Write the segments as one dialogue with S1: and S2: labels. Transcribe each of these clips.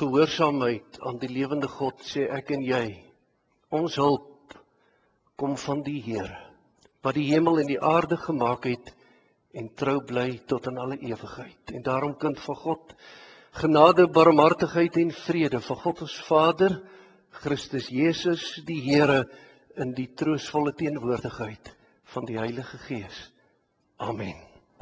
S1: gehoorsaamheid aan die lewende God sê ek en jy, ons hulp kom van die Here, wat die hemel en die aarde gemaak het en trou bly tot in alle ewigheid. En daarom kind van God, genade, barmhartigheid en vrede van God ons Vader, Christus Jesus, die Here, in die troostvolle teenwoordigheid van die Heilige Gees. Amen.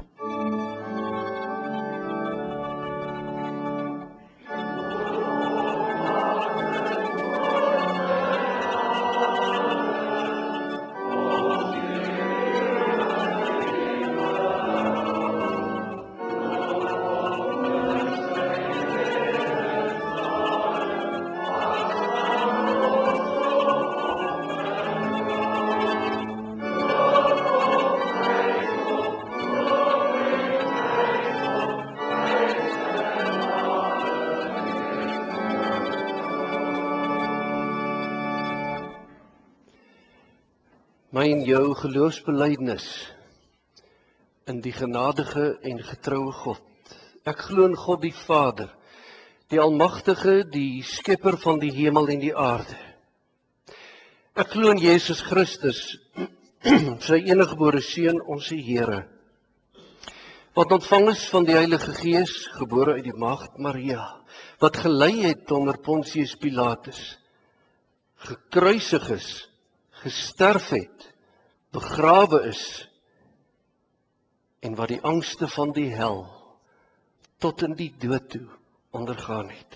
S1: My en jou geloofsbelijdenis in die genadige en getroue God. Ek glo in God die Vader, die Almagtige, die Skepper van die hemel en die aarde. Ek glo in Jesus Christus, sy eniggebore Seun, onze Here, wat ontvang is van die Heilige Gees, gebore uit die maagd Maria, wat gelei het onder Pontius Pilatus, gekruisig is, gesterf het, begrawe is, en wat die angste van die hel tot in die dood toe ondergaan het.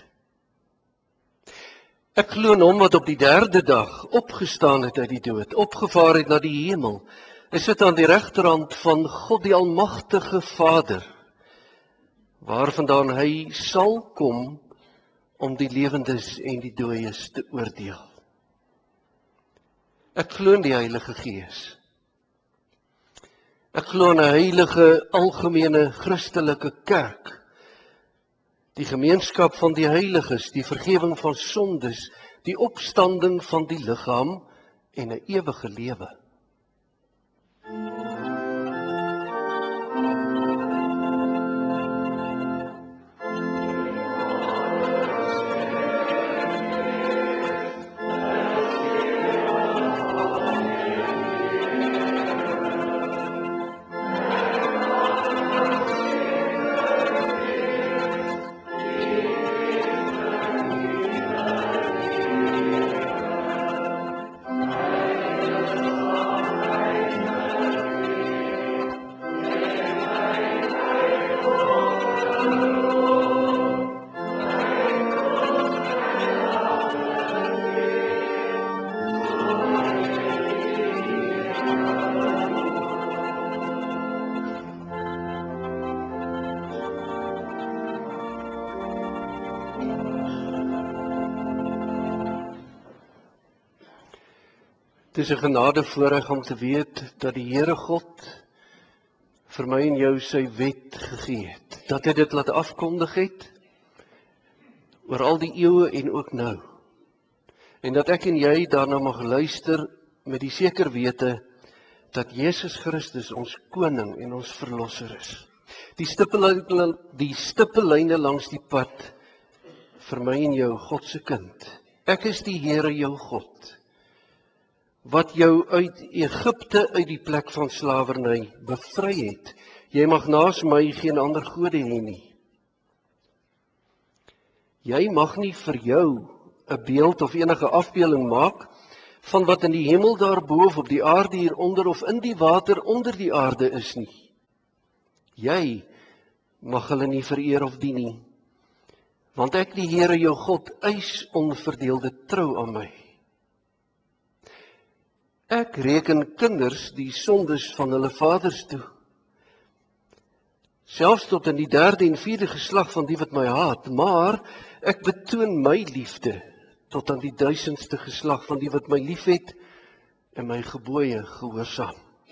S1: Ek glo in hom wat op die 3de dag opgestaan het uit die dood, opgevaar het na die hemel. Hy sit aan die regterhand van God die Almagtige Vader, waarvandaan hy sal kom om die lewendes en die dooies te oordeel. Ek glo in die Heilige Gees. Ek glo in 'n heilige, algemene, Christelike kerk, die gemeenskap van die heiliges, die vergifnis van sondes, die opstanding van die liggaam en 'n ewige lewe. Het is 'n genade voorreg om te weet dat die Here God vir my en jou sy wet gegee het. Dat hy dit laat afkondig het oor al die eeue en ook nou. En dat ek en jy daarna mag luister met die seker wete dat Jesus Christus ons koning en ons verlosser is. Die stippellyne langs die pad vir my en jou, God se kind. Ek is die Here jou God, wat jou uit Egipte, uit die plek van slawerny bevry het. Jy mag naas my geen ander gode hê nie. Jy mag nie vir jou 'n beeld of enige afbeelding maak van wat in die hemel daarbo of op die aarde hieronder of in die water onder die aarde is nie. Jy mag hulle nie vereer of dien nie, want ek die Here jou God eis onverdeelde trou aan my. Ek reken kinders die sondes van hulle vaders toe, selfs tot in die 3de en 4de geslag van die wat my haat, maar ek betoon my liefde tot aan die 1000ste geslag van die wat my liefhet en my gebooie gehoorsaam.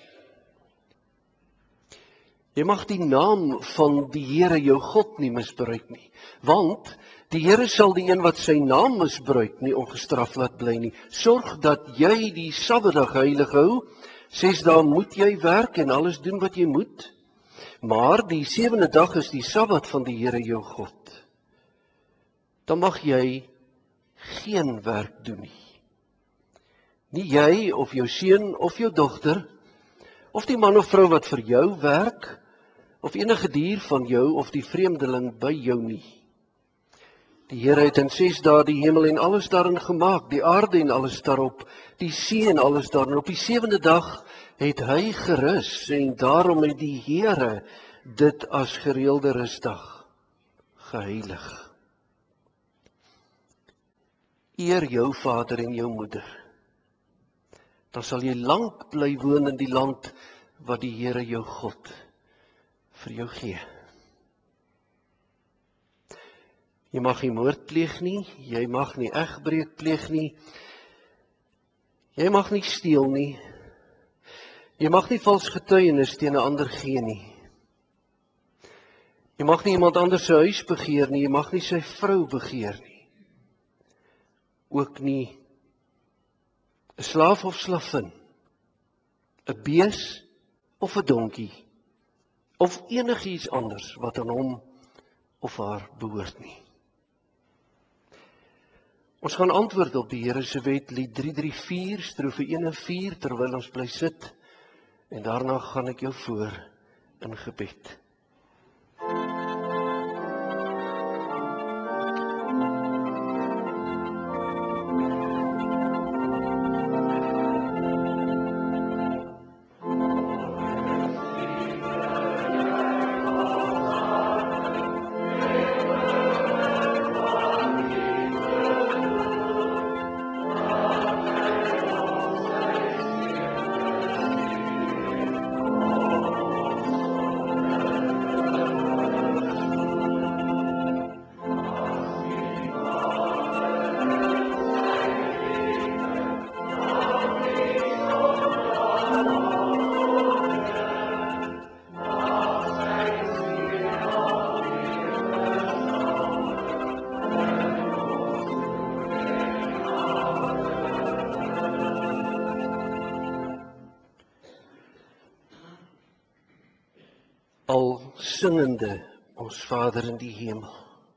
S1: Jy mag die naam van die Here jou God nie misbruik nie, want die Here sal die een wat sy naam misbruik nie ongestraf laat bly nie. Sorg dat jy die Sabbatdag heilig hou. 6 dae moet jy werk en alles doen wat jy moet. Maar die 7de dag is die Sabbat van die Here jou God. dan mag jy geen werk doen nie. Nie jy of jou seun of jou dogter, of die man of vrou wat vir jou werk, of enige dier van jou of die vreemdeling by jou nie. Die Here het in 6 dae die hemel en alles daarin gemaak, die aarde en alles daarop, die see en alles daarin. Op die 7de dag het hy gerus en daarom het die Here dit as gereelde rusdag geheilig. Eer jou vader en jou moeder. Dan sal jy lank bly woon in die land wat die Here jou God vir jou gee. Jy mag nie moord pleeg nie, jy mag nie egbreek pleeg nie, jy mag nie steel nie, jy mag nie vals getuienis teen 'n ander gee nie. Jy mag nie iemand anders se huis begeer nie, jy mag nie sy vrou begeer nie. Ook nie 'n slaaf of slavin, 'n bees of 'n donkie, of enigiets anders wat aan hom of haar behoort nie. Ons gaan antwoord op die Here se wet, lied 334, strofe 1 en 4, terwyl ons bly sit, en daarna gaan ek jou voor in gebed. Al singende ons Vader in die hemel,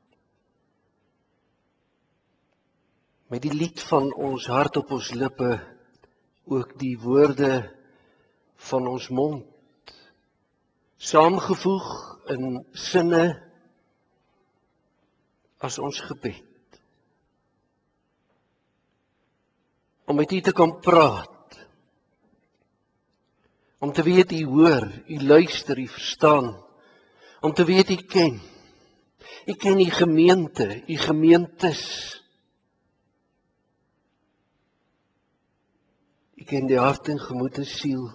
S1: met die lied van ons hart op ons lippe, ook die woorde van ons mond, saamgevoeg in sinne as ons gebed. Om met U te kan praat, om te weet U hoor, U luister, U verstaan, om te weet U ken. U ken U gemeente, U gemeentes. U ken die hart en gemoed en siel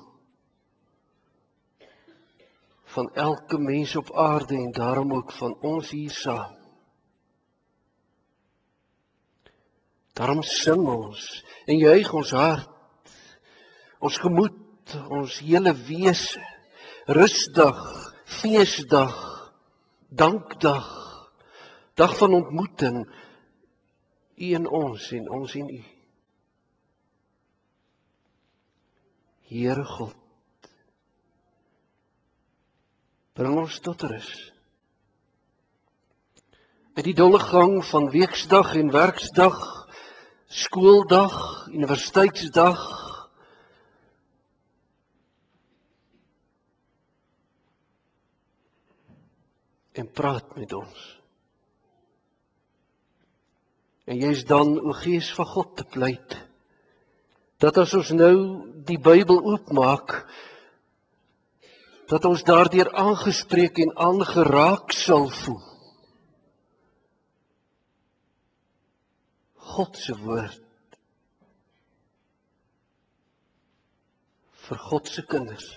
S1: van elke mens op aarde en daarom ook van ons hier saam. Daarom sing ons en juig ons hart, ons gemoed, ons hele wese, rusdag, feesdag, dankdag, dag van ontmoeting, U en ons en U. Here God, bring ons tot rus. Uit die dolle gang van weksdag en werksdag, skooldag, universiteitsdag, en praat met ons. En jy is dan, o Gees van God, te pleit, dat as ons nou die Bybel oopmaak, dat ons daardeur aangespreek en aangeraak sal voel. God se woord vir God se kinders.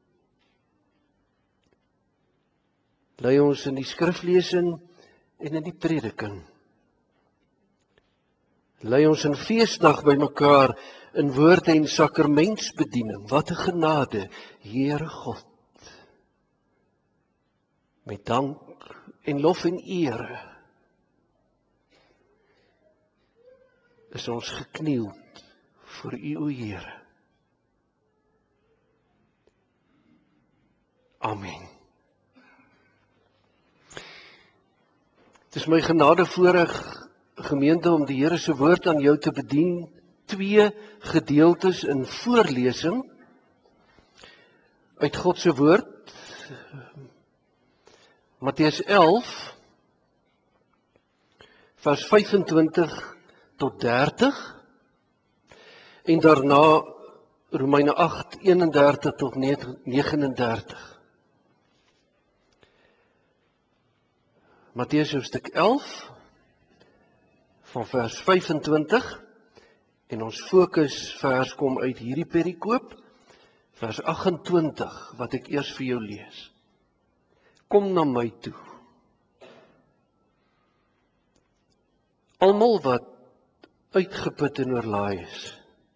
S1: Lei ons in die skriflesing en in die prediking. Lei ons in feesdag by mekaar in woord en sakramentsbediening. Wat 'n genade, Here God. Met dank en lof en ere is ons geknield voor U, o Here. Amen. Het is my genade voorreg gemeente om die Here se woord aan jou te bedien, 2 gedeeltes in voorlesing uit God se woord. Matteus 11 vers 25 tot 30 en daarna Romeine 8, 31 tot 39. Matteus hoofstuk 11 van vers 25 en ons fokusvers kom uit hierdie perikoop, vers 28 wat ek eers vir jou lees. Kom na my toe. Almal wat uitgeput en oorlaai is.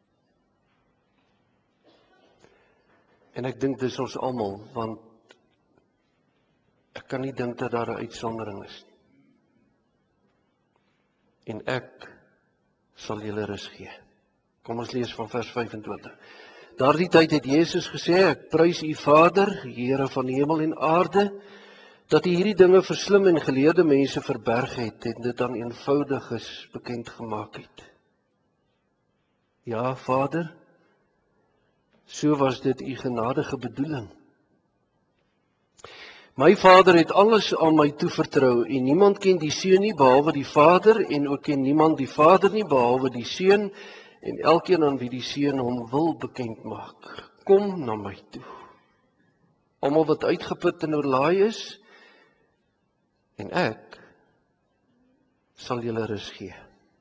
S1: En ek dink dis ons almal, want ek kan nie dink dat daar 'n uitsondering is nie. En ek sal julle rus gee. Kom ons lees van vers 25. Daardie tyd het Jesus gesê, ek prys u Vader, Here van die hemel en aarde, dat u hierdie dinge vir slim en geleerde mense verberg het en dit aan eenvoudiges bekend gemaak het. Ja, Vader, so was dit u genadige bedoeling. My Vader het alles aan my toevertrou en niemand ken die Seun nie behalwe die Vader en ook ken niemand die Vader nie behalwe die Seun en elkeen aan wie die Seun hom wil bekend maak. Kom na my toe. Almal wat uitgeput en oorlaai is en ek sal julle rus gee.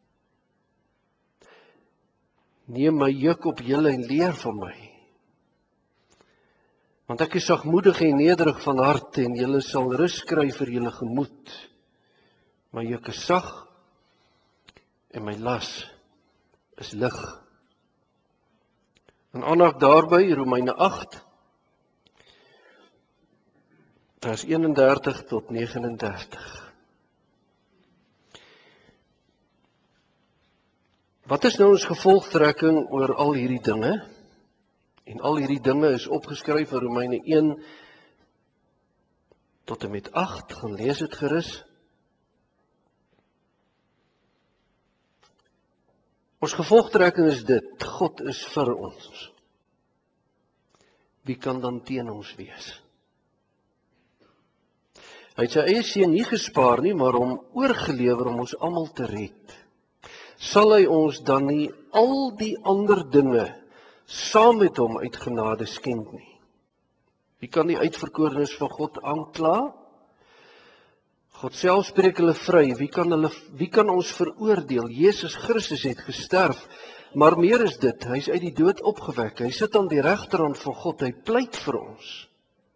S1: Neem my juk op julle en leer van my. Want ek is sagmoedig en nederig van hart en julle sal rus kry vir julle gemoed. My juk is sag en my las is lig. En aandag daarby Romeine 8 vers 31 tot 39. Wat is nou ons gevolgtrekking oor al hierdie dinge? En al hierdie dinge is opgeskryf in Romeine 1 tot en met 8, gaan lees dit gerus. Ons gevolgtrekking is dit, God is vir ons. Wie kan dan teen ons wees? Hy het sy eie seun nie gespaar nie, maar hom oorgelewer om ons almal te red. Sal hy ons dan nie al die ander dinge saam met hom uit genade skenk nie? Wie kan die uitverkorenes van God aankla? God self spreek hulle vry. Wie kan ons veroordeel? Jesus Christus het gesterf, maar meer is dit, hy is uit die dood opgewek. Hy sit aan die regterhand van God, hy pleit vir ons.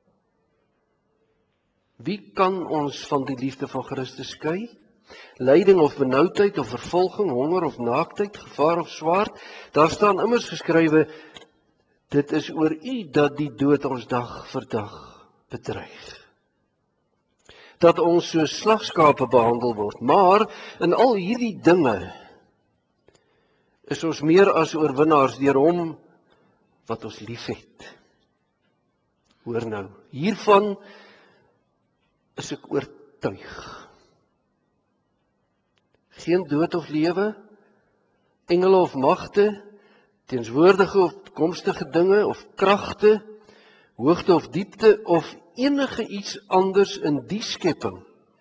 S1: Wie kan ons van die liefde van Christus skei? Lyding of benoudheid of vervolging, honger of naaktheid, gevaar of swaard? Daar staan immers geskrywe, dit is oor u dat die dood ons dag vir dag bedreig. Dat ons so slagskape behandel word, maar in al hierdie dinge is ons meer as oorwinnaars deur hom wat ons liefhet. Hoor nou, hiervan is ek oortuig. Geen dood of lewe, engele of magte, teenswoordige of toekomstige dinge of kragte, hoogte of diepte of enige iets anders in die skepping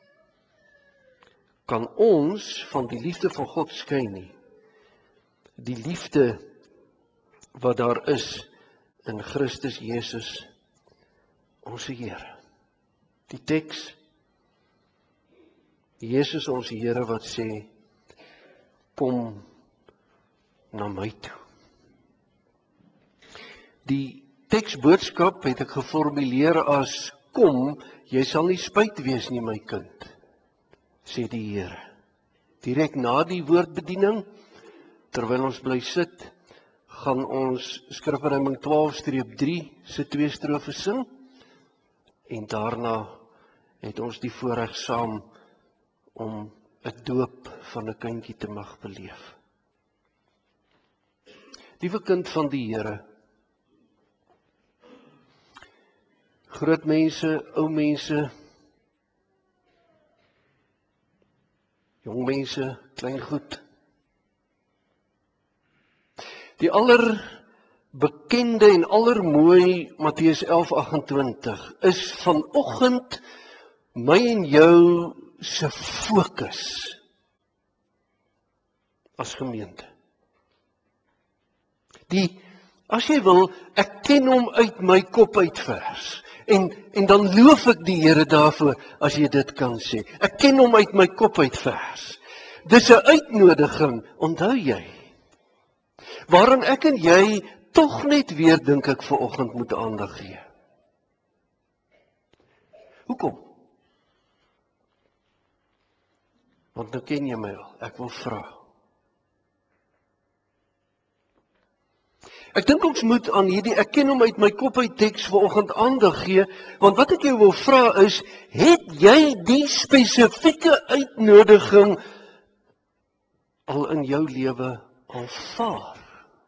S1: kan ons van die liefde van God skei nie. Die liefde wat daar is in Christus Jesus, ons Here. Die teks, Jesus ons Here wat sê, kom na my toe. Die teksboodskap het ek geformuleer as, kom, jy sal nie spyt wees nie, my kind, sê die Here. Direk na die woordbediening, terwyl ons bly sit, gaan ons Skrifruiming 12-3 se 2 strofe sing, en daarna het ons die voorreg saam om 'n doop van 'n kindjie te mag beleef. Liewe kind van die Here, groot mense, ou mense, Jong mense, klein goed. Die allerbekende en allermooi Matteus 11:28 is vanoggend my en jou se fokus as gemeente. As jy wil, ek ken hom uit my kop uit vers. En dan loof ek die Here daarvoor, as jy dit kan sê. Ek ken hom uit my kop uit vers. Dis 'n uitnodiging, onthou jy, waarin ek en jy tog net weer, dink ek, vanoggend moet aandag gee. Hoekom? Want nou ken jy my al, ek wil vra. Ek dink ons moet aan hierdie, ek ken hom uit my kop uit teks vanoggend aandag gee, want wat ek jou wil vra is, het jy die spesifieke uitnodiging al in jou lewe aanvaar?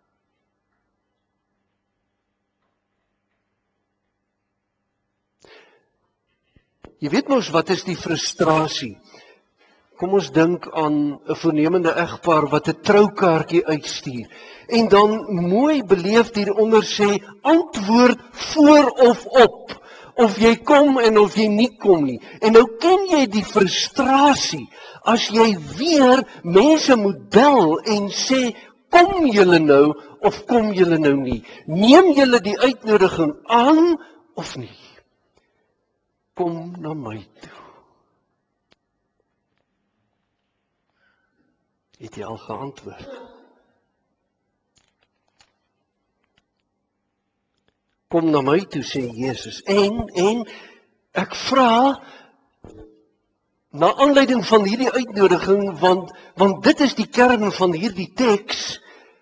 S1: Jy weet mos wat is die frustrasie? Kom ons dink aan 'n voornemende egpaar wat 'n troukaartjie uitstuur en dan mooi beleefd hieronder sê antwoord voor of op, of jy kom en of jy nie kom nie. En nou ken jy die frustrasie as jy weer mense moet bel en sê kom julle nou of kom julle nou nie. Neem julle die uitnodiging aan of nie? Kom na my toe. Het jy al geantwoord? Kom na my toe, sê Jesus. En ek vra, na aanleiding van hierdie uitnodiging, want dit is die kern van hierdie teks.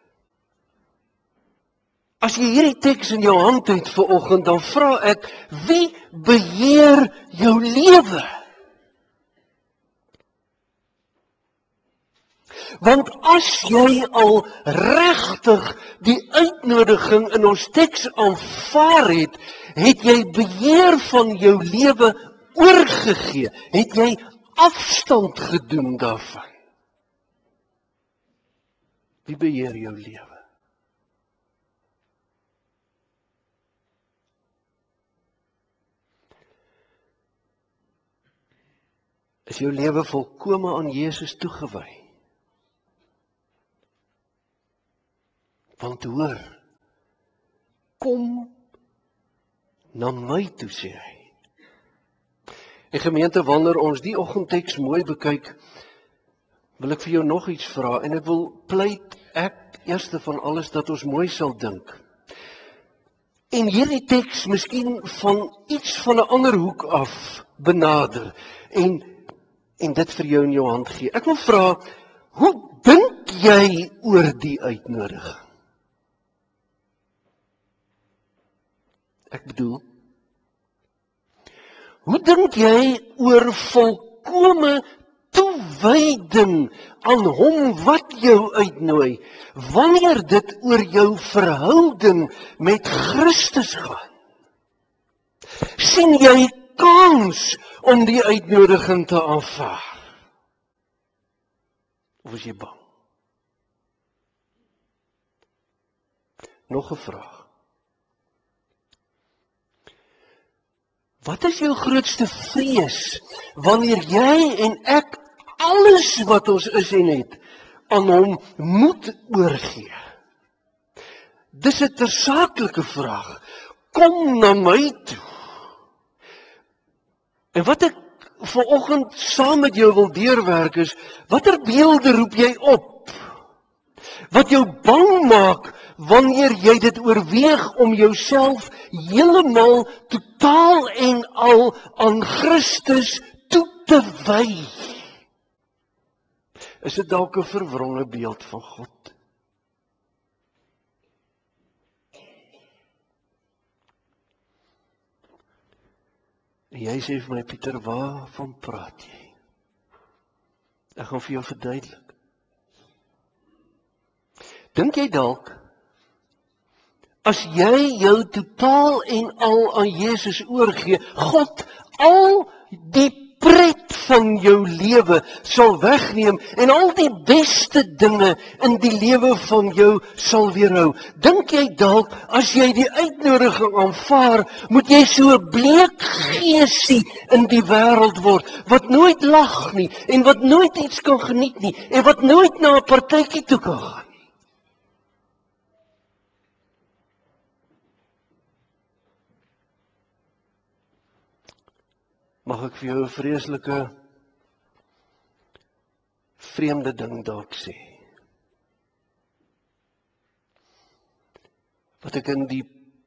S1: As jy hierdie teks in jou hand het vanoggend, dan vra ek, wie beheer jou lewe? Want as jy al regtig die uitnodiging in ons teks aanvaar het, het jy beheer van jou lewe oorgegee, het jy afstand gedoen daarvan. Wie beheer jou lewe? Is jou lewe volkome aan Jesus toegewy? Want hoor, kom na my toe, sê hy. En gemeente, wanneer ons die oggendteks mooi bekyk, wil ek vir jou nog iets vra, en ek wil pleit ek eerste van alles dat ons mooi sal dink. En hierdie teks miskien van iets van 'n ander hoek af benader, en dit vir jou in jou hand gee. Ek wil vra, hoe dink jy oor die uitnodiging? Ek bedoel, hoe dink jy oor volkome toewyding aan hom wat jou uitnooi, wanneer dit oor jou verhouding met Christus gaan? Sien jy kans om die uitnodiging te aanvaar? Of is jy bang? Nog 'n vraag. Wat is jou grootste vrees wanneer jy en ek alles wat ons is en het aan hom moet oorgee? Dis 'n tersaaklike vraag. Kom na my toe. En wat ek vanoggend saam met jou wil deurwerk is, watter beelde roep jy op? Wat jou bang maak wanneer jy dit oorweeg om jouself heeltemal totaal en al aan Christus toe te wy? Is dit dalk 'n verwronge beeld van God? En jy sê vir my, Pieter, waarvan praat jy? Ek gaan vir jou verduidelik. Dink jy dalk, as jy jou totaal en al aan Jesus oorgee, God al die pret van jou lewe sal wegneem en al die beste dinge in die lewe van jou sal weerhou. Dink jy dalk as jy die uitnodiging aanvaar, moet jy so 'n bleek geesie in die wêreld word wat nooit lag nie en wat nooit iets kan geniet nie en wat nooit na 'n partytjie toe kan gaan. Mag ek vir jou 'n vreeslike vreemde ding dalk sê. Wat ek in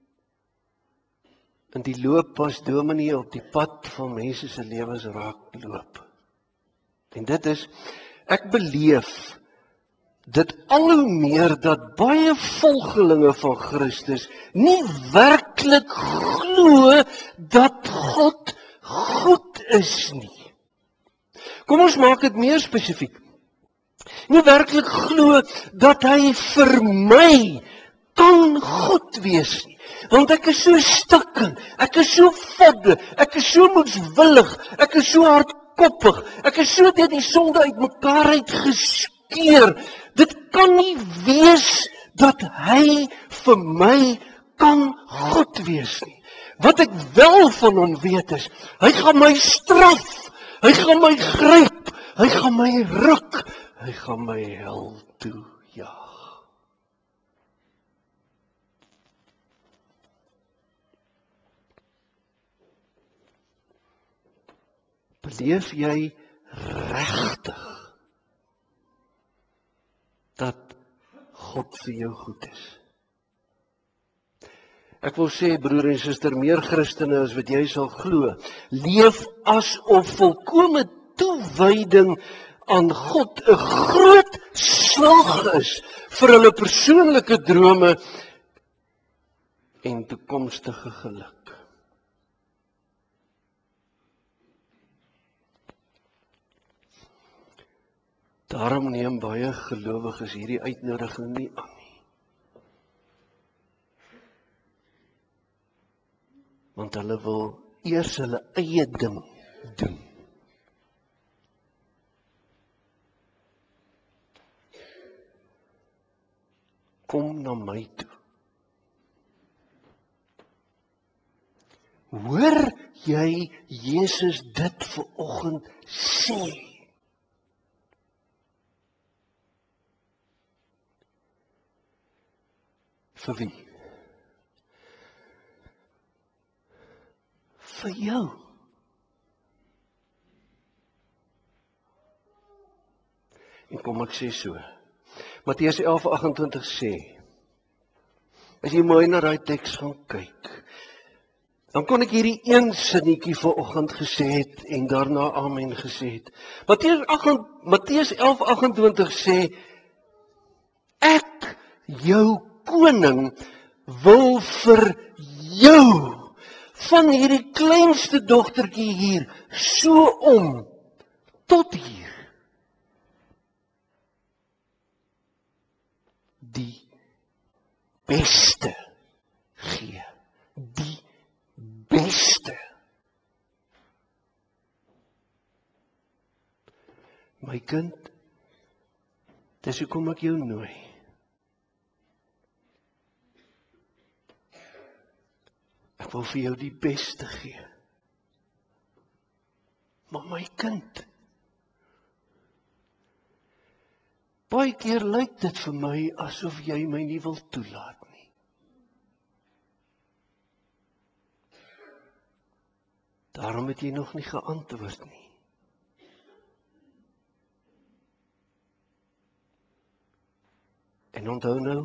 S1: die loop as dominee op die pad van mense se lewens raak loop. En dit is, ek beleef dit al hoe meer dat baie volgelinge van Christus nie werklik glo dat God goed is nie. Kom ons maak dit meer spesifiek. Nie werklik glo dat hy vir my kan goed wees nie. Want ek is so stikkend, ek is so vodde, ek is so moedswillig, ek is so hardkoppig, ek is so deur die sonde uit mekaar uitgeskeer. Dit kan nie wees dat hy vir my kan goed wees nie. Wat ek wel van hom weet is, hy gaan my straf, hy gaan my gryp, hy gaan my ruk, hy gaan my hel toe jaag. Beleef jy regtig dat God vir jou goed is? Ek wil sê, broer en suster, meer Christene as wat jy sal glo, leef asof volkome toewyding aan God 'n groot slag is vir hulle persoonlike drome en toekomstige geluk. Daarom neem baie gelowiges hierdie uitnodiging nie aan nie. Want hulle wil eers hulle eie ding doen. Kom na my toe. Hoor jy Jesus dit vanoggend sê? Vir wie? Vir jou. En kom ek sê so. Matteus 11:28 sê, as jy mooi na daai teks gaan kyk, dan kon ek hierdie een sinnetjie vanoggend gesê het en daarna amen gesê het. Matteus 11:28 sê, ek, jou koning, wil vir jou van hierdie kleinste dogtertjie hier so om tot hier die beste gee. Die beste. My kind, dis hoekom ek jou nooi. Ek wil vir jou die beste gee. Maar my kind, baie keer lyk dit vir my asof jy my nie wil toelaat nie. Daarom het jy nog nie geantwoord nie. En onthou nou,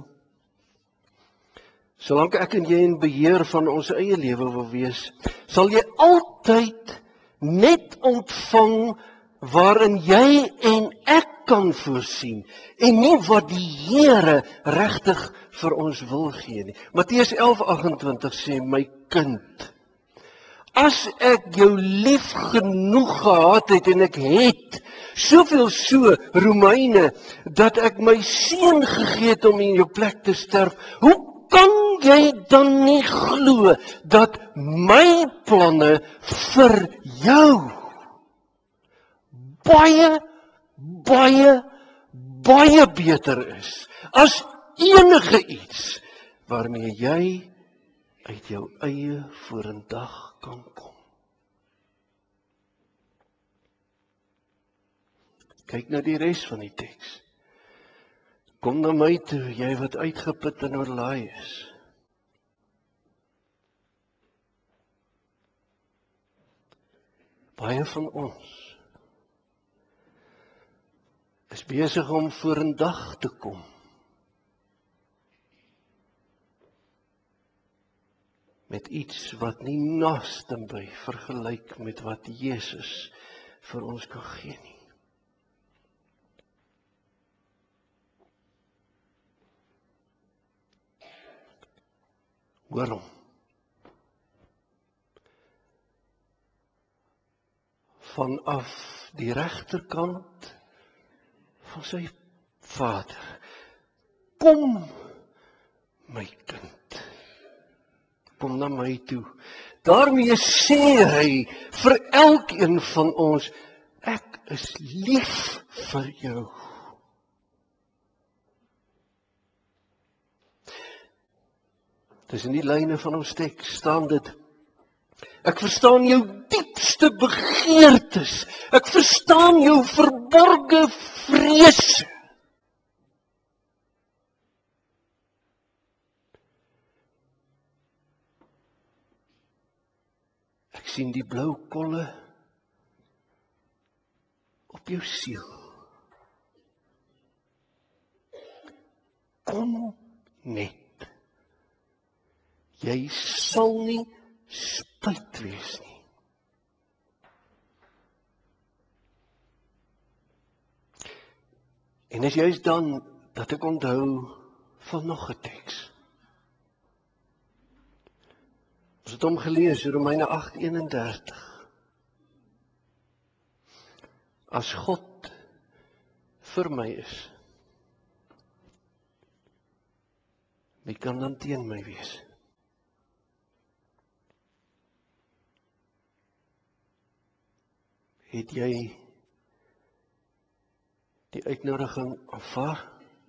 S1: solank ek en jy in beheer van ons eie lewe wil wees, sal jy altyd net ontvang waarin jy en ek kan voorsien en nie wat die Here regtig vir ons wil gee nie. Matteus 11:28 sê, my kind, as ek jou lief genoeg gehad het en ek het soveel so, Romeine, dat ek my seun gegee het om in jou plek te sterf, hoe kan jy dan nie glo dat my planne vir jou baie, baie, baie beter is as enige iets waarmee jy uit jou eie vorendag kan kom. Kyk na die res van die teks. Kom na my toe, jy wat uitgeput en oorlaai is. Baie van ons is besig om vorendag te kom. Met iets wat nie naaste by vergelyk met wat Jesus vir ons kan gee nie. Hoor hom. Vanaf die regterkant van sy Vader. Kom, my kind. Kom na my toe. Daarmee sê hy vir elkeen van ons, ek is lief vir jou. Tussen die lyne van ons teks staan dit, ek verstaan jou diepste begeertes, ek verstaan jou verborge vrese. Ek sien die blou kolle op jou siel. Kom net. Jy sal nie spyt wees nie. En is juist dan dat ek onthou van nog 'n teks. Ons het hom gelees, Romeine 8:31. As God vir my is, wie kan dan teen my wees? Het jy die uitnodiging aanvaar?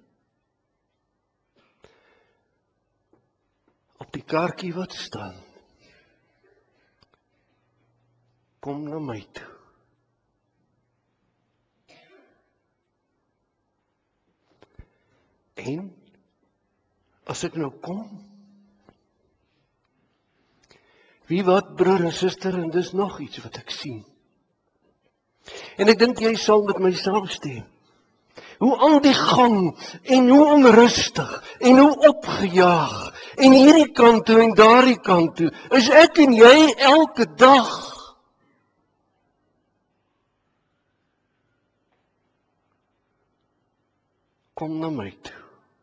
S1: Op die kaartjie wat staan, kom na my toe. En as ek nou kom, wie wat broer en suster, en dis nog iets wat ek sien. En ek dink jy sal met my saamstem. Hoe aan die gang, en hoe onrustig, en hoe opgejaag, en hierdie kant toe, en daardie kant toe, is ek en jy elke dag. Kom na my toe.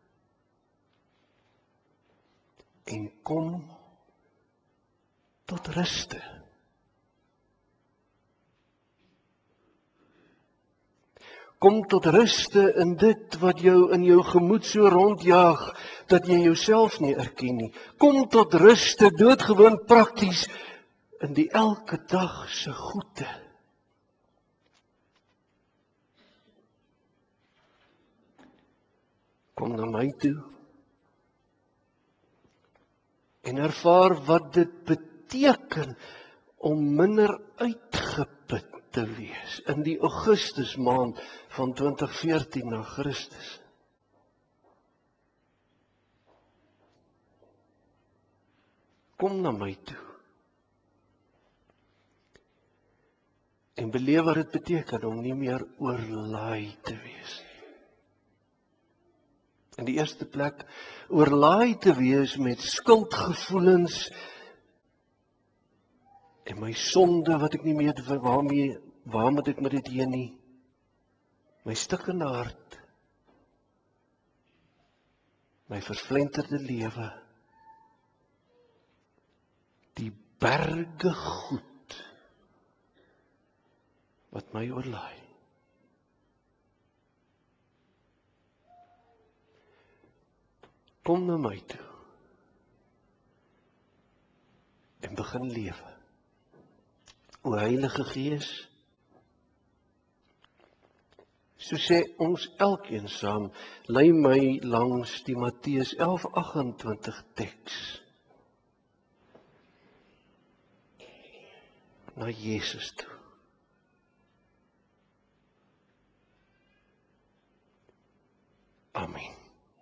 S1: En kom tot ruste. Kom tot ruste in dit wat jou in jou gemoed so rondjaag, dat jy jouself nie erken nie. Kom tot ruste, doodgewoon prakties, in die elke dag se goede. Kom na my toe en ervaar wat dit beteken om minder uitgeput te wees in die Augustusmaand van 2014 na Christus. Kom na my toe en beleef wat dit beteken om nie meer oorlaai te wees. In die eerste plek, oorlaai te wees met skuldgevoelens en my sonde wat ek nie meer waar moet ek met dit heen nie? My stikkende hart, my vervlenterde lewe, die berge goed wat my oorlaai. Kom na my toe en begin lewe. O Heilige Gees, So sê ons elkeen saam, lei my langs die Matteus 11:28 teks na Jesus toe. Amen.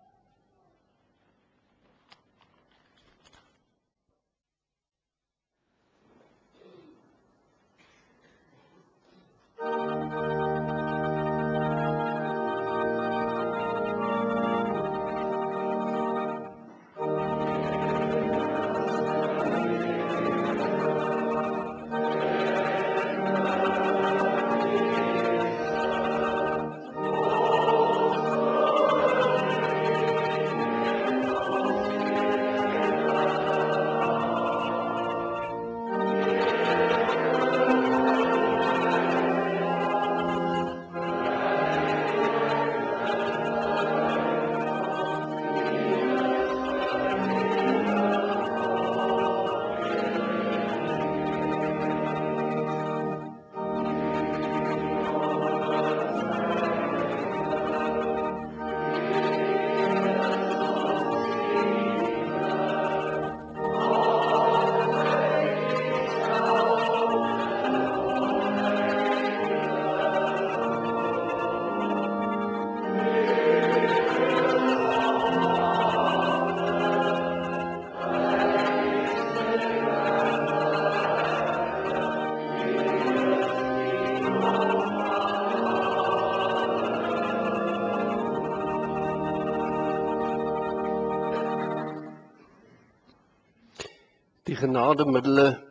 S1: Die genademiddele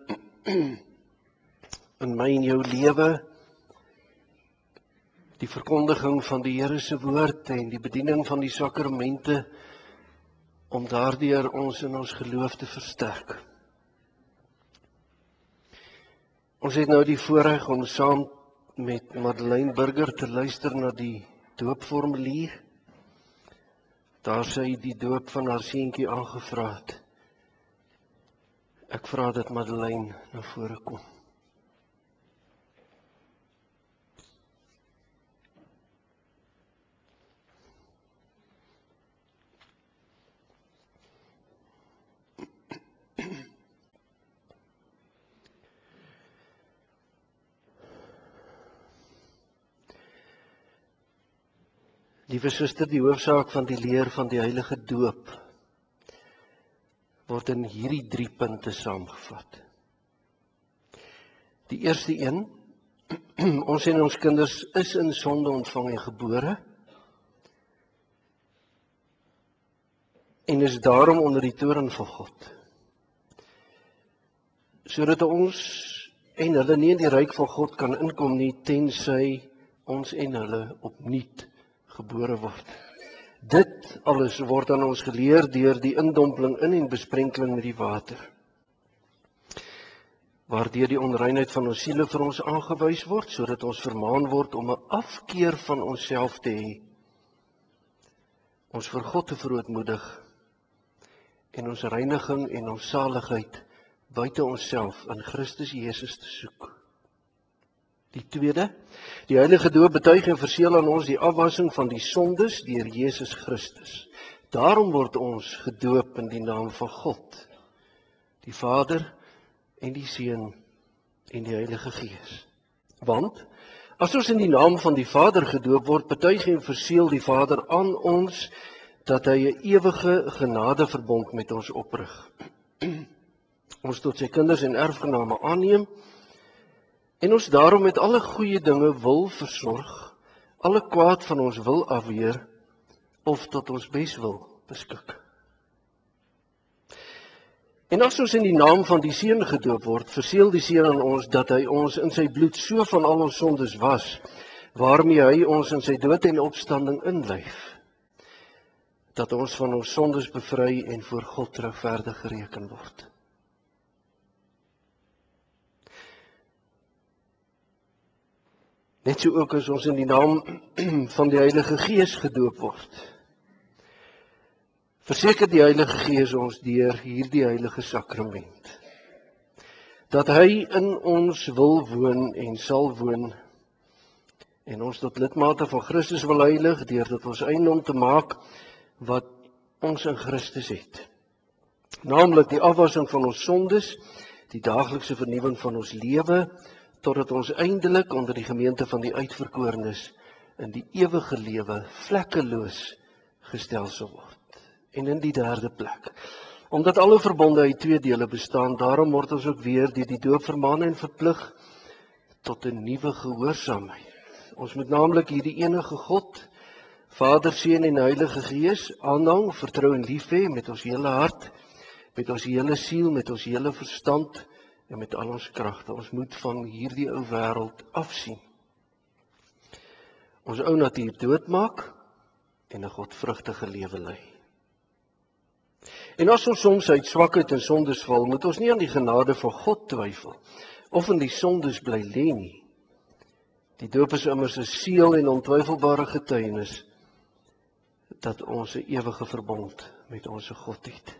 S1: in my en jou lewe, die verkondiging van die Here se woord en die bediening van die sakramente om daardeur ons in ons geloof te versterk. Ons het nou die voorreg om saam met Madeleine Burger te luister na die doopformulier. Daar sy die doop van haar seentjie aangevra het. Ek vra dat Madeleine na vore kom. Liewe suster, die hoofsaak van die leer van die heilige doop word in hierdie 3 punte saamgevat. Die eerste een, ons en ons kinders is in sonde ontvang en gebore en is daarom onder die toorn van God. Sodat ons en hulle nie in die ryk van God kan inkom nie, tensy ons en hulle opnuut gebore word. Dit alles word aan ons geleer deur die indompeling in en besprenkeling met die water, waardeur die onreinheid van ons siele vir ons aangewys word, sodat ons vermaan word om 'n afkeer van onsself te hê, ons vir God te verootmoedig en ons reiniging en ons saligheid buite onsself in Christus Jesus te soek. Die tweede, die heilige doop betuig en verseël aan ons die afwassing van die sondes deur Jesus Christus. Daarom word ons gedoop in die naam van God, die Vader en die Seun en die Heilige Gees. Want as ons in die naam van die Vader gedoop word, betuig en verseël die Vader aan ons dat hy 'n ewige genadeverbond met ons oprig. Ons tot sy kinders en erfgename aanneem en ons daarom met alle goeie dinge wil versorg, alle kwaad van ons wil afweer of tot ons beswil beskik. En as ons in die naam van die Seun gedoop word, verseël die Seun aan ons dat hy ons in sy bloed so van al ons sondes was, waarmee hy ons in sy dood en opstanding inlyf, dat ons van ons sondes bevry en voor God regverdig gereken word. Net so ook as ons in die naam van die Heilige Gees gedoop word, verseker die Heilige Gees ons deur hierdie heilige sakrament, dat hy in ons wil woon en sal woon en ons tot lidmate van Christus wil heilig, deur dit ons eiendom te maak, wat ons in Christus het. Naamlik die afwassing van ons sondes, die daaglikse vernuwing van ons lewe, totdat ons eindelik onder die gemeente van die uitverkorenes in die ewige lewe vlekkeloos gestel sal word. En in die derde plek, omdat alle verbonde uit twee dele bestaan, daarom word ons ook weer deur die doop vermaan en verplig tot 'n nuwe gehoorsaamheid. Ons moet naamlik hierdie enige God, Vader, Seun en Heilige Gees aanhang, vertrou en lief hê met ons hele hart, met ons hele siel, met ons hele verstand en met al ons kragte. Ons moet van hierdie ou wêreld afsien. Ons ou natuur doodmaak en 'n godvrugtige lewe lei. En as ons soms uit swakheid en sondes val, moet ons nie aan die genade van God twyfel of in die sondes bly lê nie. Die doop is immers 'n seël en ontwyfelbare getuienis dat ons 'n ewige verbond met ons God het.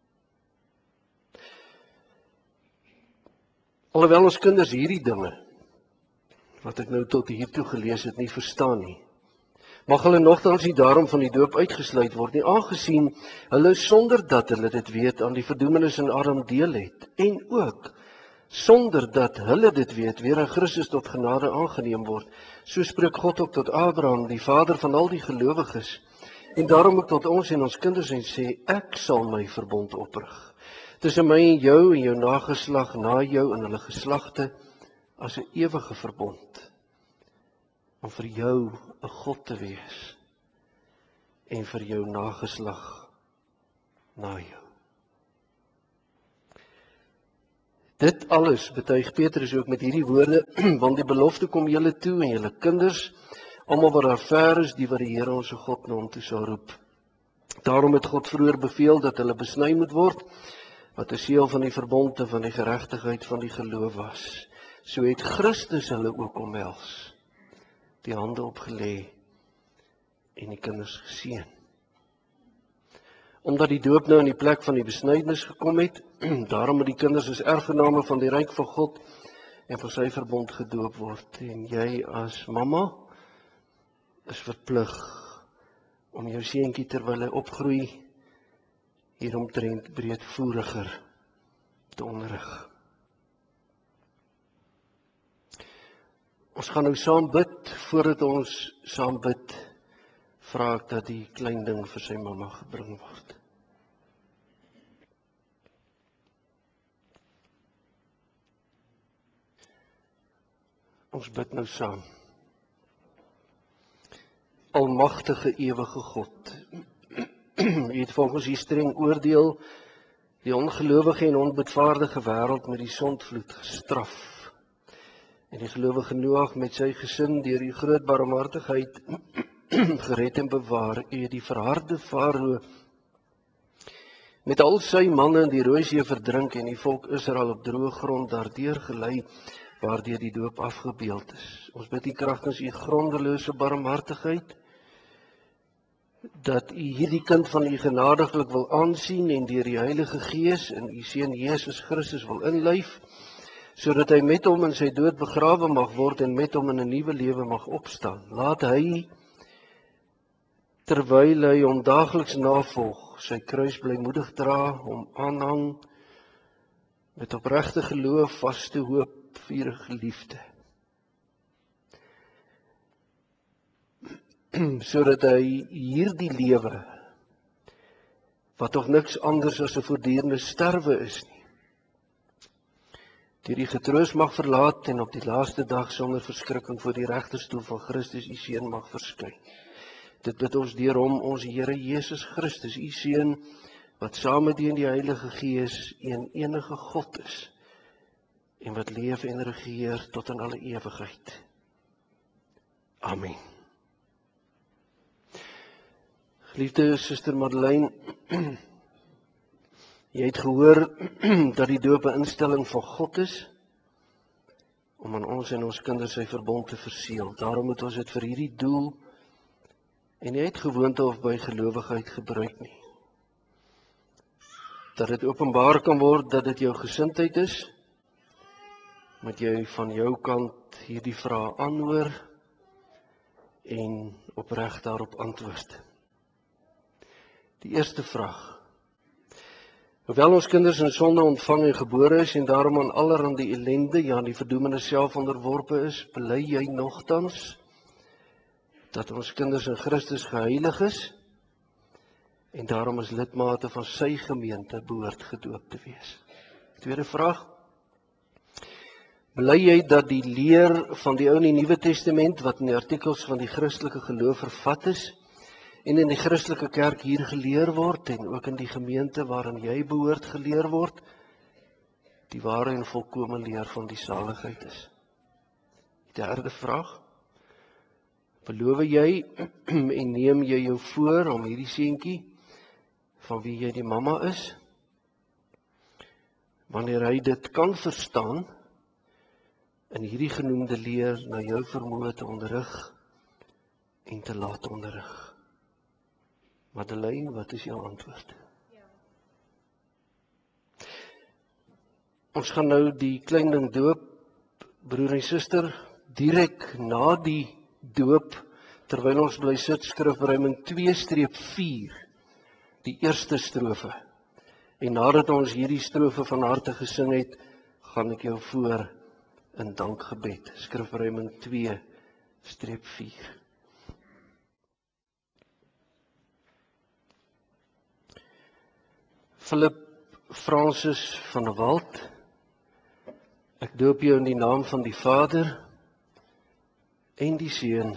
S1: Alhoewel ons kinders hierdie dinge, wat ek nou tot hiertoe gelees het, nie verstaan nie, mag hulle nogtans nie daarom van die doop uitgesluit word nie, aangesien hulle sonder dat hulle dit weet aan die verdoemenis in Adam deel het, en ook sonder dat hulle dit weet weer in Christus tot genade aangeneem word. So spreek God ook tot Abraham, die vader van al die gelowiges, en daarom ook tot ons en ons kinders en sê, ek sal my verbond oprig tussen my en jou nageslag na jou en hulle geslagte as 'n ewige verbond, om vir jou 'n God te wees en vir jou nageslag na jou. Dit alles betuig Petrus ook met hierdie woorde, want die belofte kom julle toe en julle kinders, almal wat daar ver is, die wat die Here ons God na hom toe sal roep. Daarom het God vroeër beveel dat hulle besny moet word, wat 'n seël van die verbond en van die geregtigheid van die geloof was. So het Christus hulle ook omhels, die hande opgelê en die kinders geseën. Omdat die doop nou in die plek van die besnydenis gekom het, daarom moet die kinders as erfgename van die ryk van God en van sy verbond gedoop word. En jy as mamma is verplig om jou seentjie terwyl hy opgroei hieromtrent breedvoeriger te onderrig. Ons gaan nou saam bid. Voordat ons saam bid, vra ek dat die klein ding vir sy mamma gebring word. Ons bid nou saam. Almagtige ewige God, U het volgens U streng oordeel die ongelowige en onbidvaardige wêreld met die sondvloed gestraf. En die gelowige Noag met sy gesin deur U groot barmhartigheid gered en bewaar. U het die verharde Farao met al sy manne in die Rooi See verdrink en die volk Israel op droë grond daardeur gelei, waardeur die doop afgebeeld is. Ons bid U kragtens U grondelose barmhartigheid, dat U hierdie kind van U genadiglik wil aansien en deur die Heilige Gees in U Seun Jesus Christus wil inlyf, sodat hy met hom in sy dood begrawe mag word en met hom in 'n nuwe lewe mag opstaan. Laat hy, terwyl hy hom daagliks navolg, sy kruis blymoedig dra, hom aanhang met opregte geloof, vaste hoop, vurige liefde, sodat hy hierdie lewe, wat tog niks anders as 'n voortdurende sterwe is nie, deur die getroos mag verlaat en op die laaste dag sonder verskrikking voor die regterstoel van Christus U Seun mag verskyn. Dit bid ons deur hom, ons Here Jesus Christus, U Seun, wat saam met U in die Heilige Gees een enige God is en wat leef en regeer tot in alle ewigheid. Amen. Geliefde Suster Madeleine, jy het gehoor dat die doop 'n instelling van God is om aan ons en ons kinders sy verbond te verseël. Daarom moet ons dit vir hierdie doel en nie uit gewoonte of by gelowigheid gebruik nie. Dat dit openbaar kan word dat dit jou gesindheid is, moet jy van jou kant hierdie vraag aanhoor en opreg daarop antwoord. Die eerste vraag. Hoewel ons kinders in sonde ontvang en gebore is en daarom aan allerhande ellende, ja, aan die verdoemenis self onderworpe is, bely jy nogtans dat ons kinders in Christus geheilig is en daarom as lidmate van sy gemeente behoort gedoop te wees. Tweede vraag. Bely jy dat die leer van die Ou en die Nuwe Testament wat in die artikels van die Christelike geloof vervat is en in die Christelike kerk hier geleer word en ook in die gemeente waarin jy behoort geleer word, die ware en volkome leer van die saligheid is? Derde vraag. Beloof jy en neem jy jou voor om hierdie seentjie van wie jy die mamma is, wanneer hy dit kan verstaan, in hierdie genoemde leer na jou vermoë te onderrig en te laat onderrig? Madeleine, wat is jou antwoord?
S2: Ja.
S1: Ons gaan nou die klein ding doop, broer en suster, direk na die doop, terwyl ons bly sit, skrifruiming 2-4, die eerste strofe. En nadat ons hierdie strofe van harte gesing het, gaan ek jou voor in dankgebed. Skrifruiming 2-4. Philip Francis van der Walt, ek doop jou in die naam van die Vader en die Seun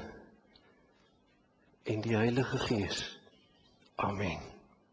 S1: en die Heilige Gees. Amen.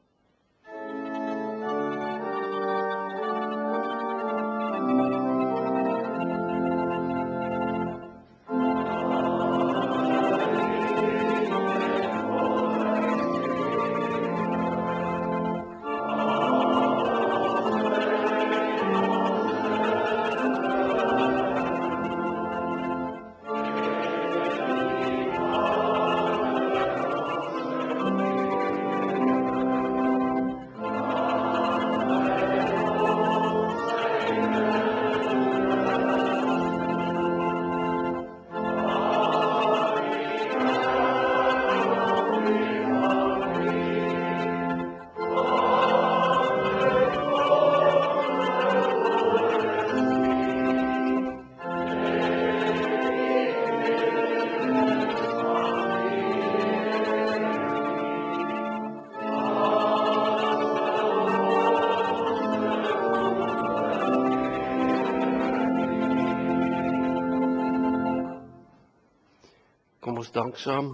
S1: Kom ons dank saam.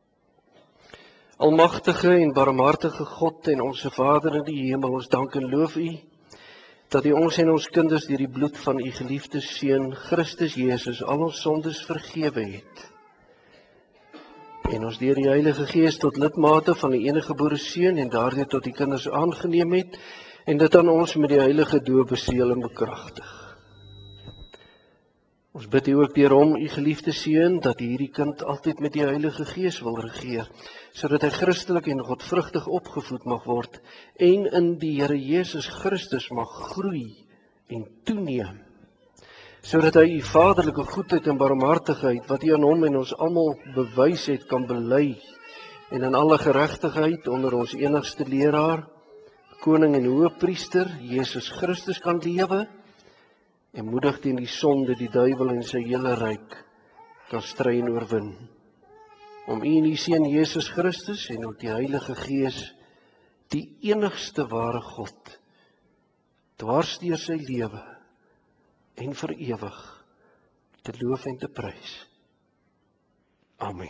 S1: Almagtige en barmhartige God en onze Vader in die hemel, ons dank en loof U, dat U ons en ons kinders deur die bloed van U geliefde Seun, Christus Jesus, al ons sondes vergewe het. En ons deur die Heilige Gees tot lidmate van die eniggebore Seun en daardeur tot die kinders aangeneem het, en dit aan ons met die heilige doop beseël en bekragtig. Ons bid U ook deur hom, U geliefde Seun, dat hierdie kind altyd met die Heilige Gees wil regeer, sodat hy Christelik en godvrugtig opgevoed mag word en in die Here Jesus Christus mag groei en toeneem, sodat hy U vaderlike goedheid en barmhartigheid wat U aan hom en ons almal bewys het, kan bely en in alle geregtigheid onder ons enigste leraar, koning en hoëpriester Jesus Christus kan lewe en moedig teen die sonde, die duiwel en sy hele ryk kan stry en oorwin. Om U en U Seun Jesus Christus en ook die Heilige Gees, die enigste ware God, dwars deur sy lewe en vir ewig te loof en te prys. Amen.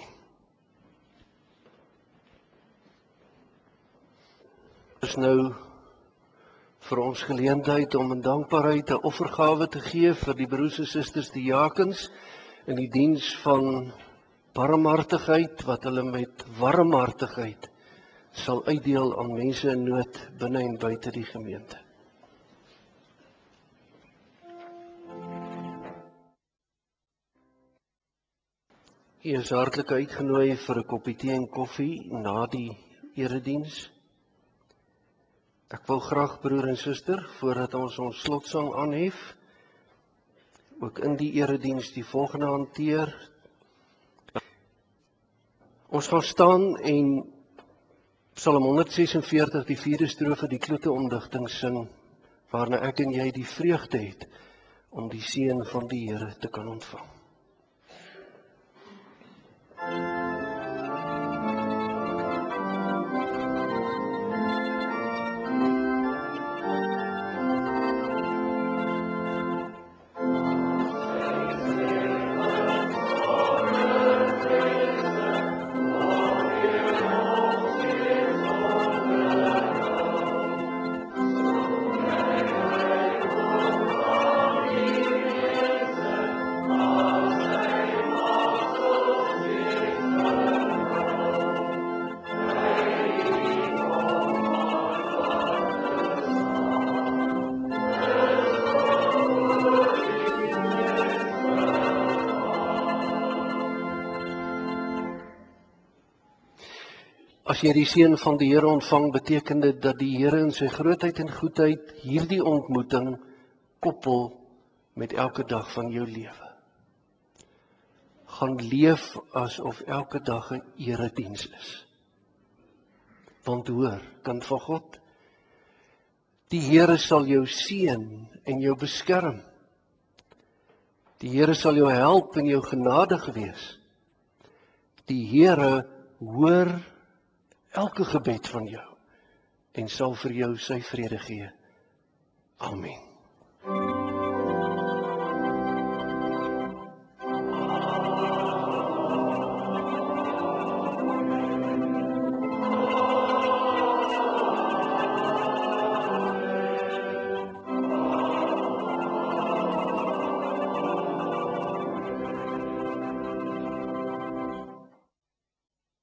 S1: Is nou vir ons geleentheid om in dankbaarheid 'n offergawe te gee vir die broers en susters diakens in die diens van barmhartigheid wat hulle met warmhartigheid sal uitdeel aan mense in nood binne en buite die gemeente. U is hartlik uitgenooi vir 'n koppie tee en koffie na die erediens. Ek wil graag, broer en suster, voordat ons slotsang aanhef, ook in die erediens die volgende hanteer. Ons gaan staan en Psalm 146, die 4de strofe, die klote-omdigting sing, waarna ek en jy die vreugde het om die seën van die Here te kan ontvang. As jy die seën van die Here ontvang, beteken dit dat die Here in sy grootheid en goedheid hierdie ontmoeting koppel met elke dag van jou lewe. Gaan leef asof elke dag 'n erediens is. Want hoor, kind van God, die Here sal jou seën en jou beskerm. Die Here sal jou help en jou genadig wees. Die Here hoor elke gebed van jou en sal vir jou sy vrede gee. Amen.